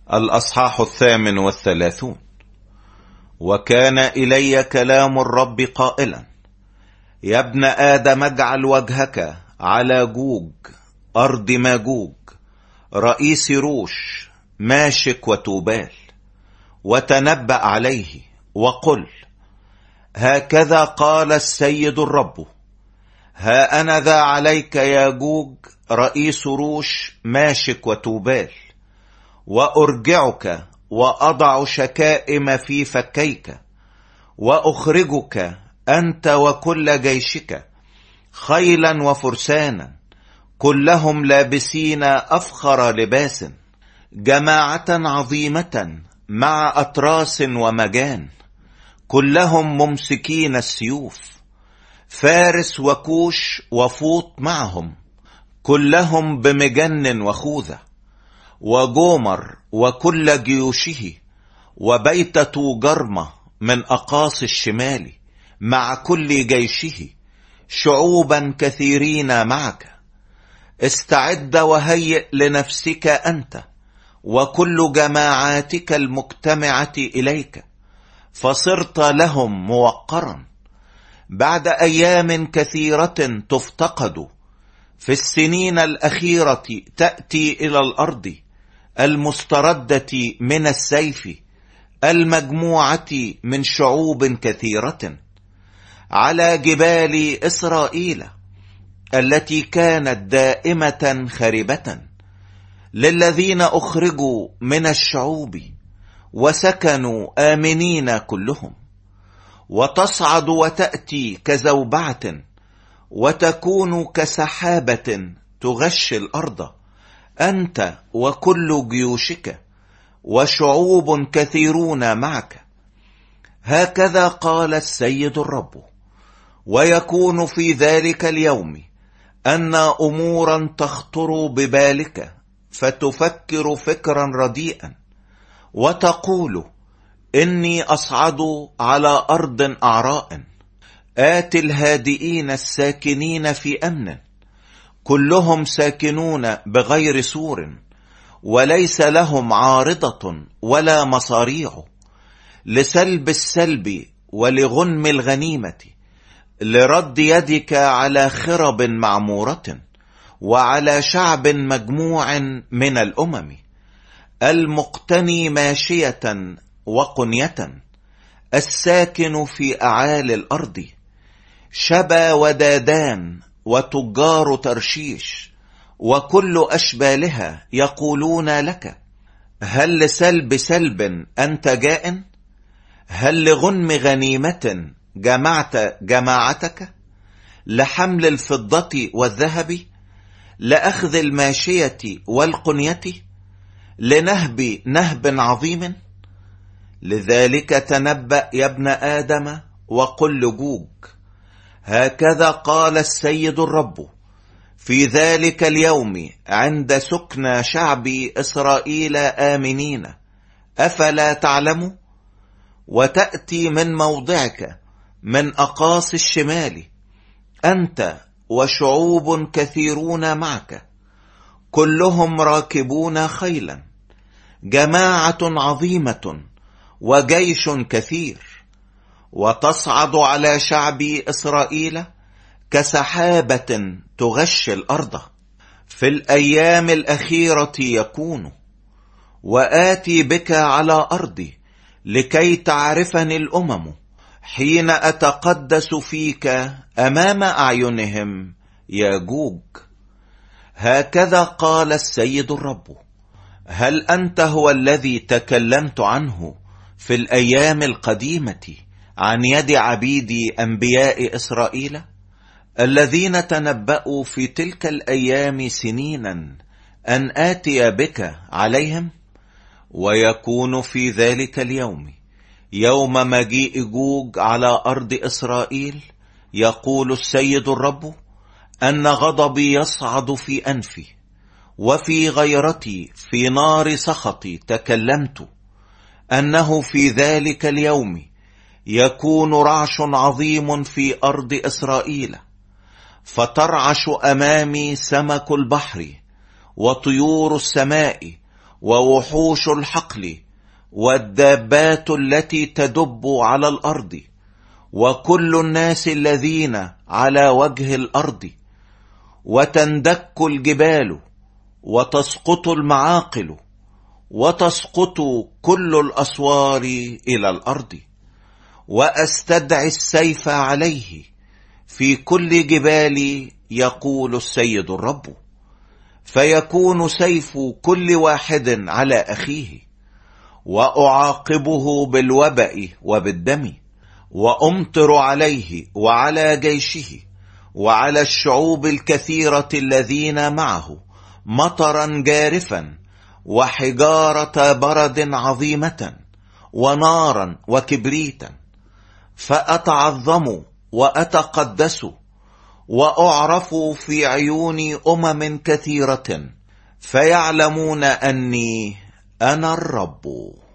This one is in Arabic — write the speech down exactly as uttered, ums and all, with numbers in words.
الأصحاح الثامن والثلاثون. وكان إلي كلام الرب قائلا: يا ابن آدم، اجعل وجهك على جوج أرض ماجوج رئيس روش ماشك وتوبال، وتنبأ عليه وقل: هكذا قال السيد الرب: ها أنا ذا عليك يا جوج رئيس روش ماشك وتوبال، وأرجعك وأضع شكائم في فكيك، وأخرجك أنت وكل جيشك خيلا وفرسانا، كلهم لابسين أفخر لباس، جماعة عظيمة مع أتراس ومجان، كلهم ممسكين السيوف، فارس وكوش وفوط معهم، كلهم بمجن وخوذة، وجومر وكل جيوشه، وبيت توجرمة من أقاصي الشمال مع كل جيشه، شعوبا كثيرين معك. استعد وهيئ لنفسك أنت وكل جماعاتك المجتمعة إليك، فصرت لهم موقرا. بعد أيام كثيرة تفتقد، في السنين الأخيرة تأتي إلى الأرض المستردة من السيف، المجموعة من شعوب كثيرة، على جبال إسرائيل التي كانت دائمة خربة، للذين أخرجوا من الشعوب وسكنوا آمنين كلهم. وتصعد وتأتي كزوبعة، وتكون كسحابة تغشي الأرض، أنت وكل جيوشك وشعوب كثيرون معك. هكذا قال السيد الرب: ويكون في ذلك اليوم أن أمورا تخطر ببالك، فتفكر فكرا رديئا، وتقول: إني أصعد على أرض أعراء، آتي الهادئين الساكنين في أمن، كلهم ساكنون بغير سور، وليس لهم عارضة ولا مصاريع، لسلب السلب ولغنم الغنيمة، لرد يدك على خرب معمورة، وعلى شعب مجموع من الأمم، المقتني ماشية وقنية، الساكن في أعالي الأرض، شبا ودادان وتجار ترشيش وكل أشبالها يقولون لك: هل لسلب سلب أنت جائن؟ هل لغنم غنيمة جمعت جماعتك؟ لحمل الفضة والذهب، لأخذ الماشية والقنية، لنهب نهب عظيم؟ لذلك تنبأ يا ابن آدم وقل لجوج: هكذا قال السيد الرب: في ذلك اليوم عند سكن شعب إسرائيل آمنين، أفلا تعلم؟ وتأتي من موضعك من أقاصي الشمال، أنت وشعوب كثيرون معك، كلهم راكبون خيلا، جماعة عظيمة وجيش كثير، وتصعد على شعب إسرائيل كسحابة تغشي الأرض. في الأيام الأخيرة يكون، وآتي بك على أرضي لكي تعرفني الأمم، حين أتقدس فيك أمام أعينهم يا جوج. هكذا قال السيد الرب: هل أنت هو الذي تكلمت عنه في الأيام القديمة عن يد عبيدي أنبياء إسرائيل، الذين تنبأوا في تلك الأيام سنينا أن آتي بك عليهم؟ ويكون في ذلك اليوم، يوم مجيء جوج على أرض إسرائيل، يقول السيد الرب، أن غضبي يصعد في أنفي، وفي غيرتي في نار سخطي تكلمت، أنه في ذلك اليوم يكون رعش عظيم في أرض إسرائيل، فترعش أمامي سمك البحر وطيور السماء ووحوش الحقل والدابات التي تدب على الأرض وكل الناس الذين على وجه الأرض، وتندك الجبال وتسقط المعاقل وتسقط كل الأسوار إلى الأرض، وأستدعي السيف عليه في كل جبالي، يقول السيد الرب، فيكون سيف كل واحد على أخيه، وأعاقبه بالوباء وبالدم، وأمطر عليه وعلى جيشه وعلى الشعوب الكثيرة الذين معه مطرا جارفا وحجارة برد عظيمة ونارا وكبريتا، فأتعظم وأتقدس وأعرف في عيون أمم كثيرة، فيعلمون أني أنا الرب.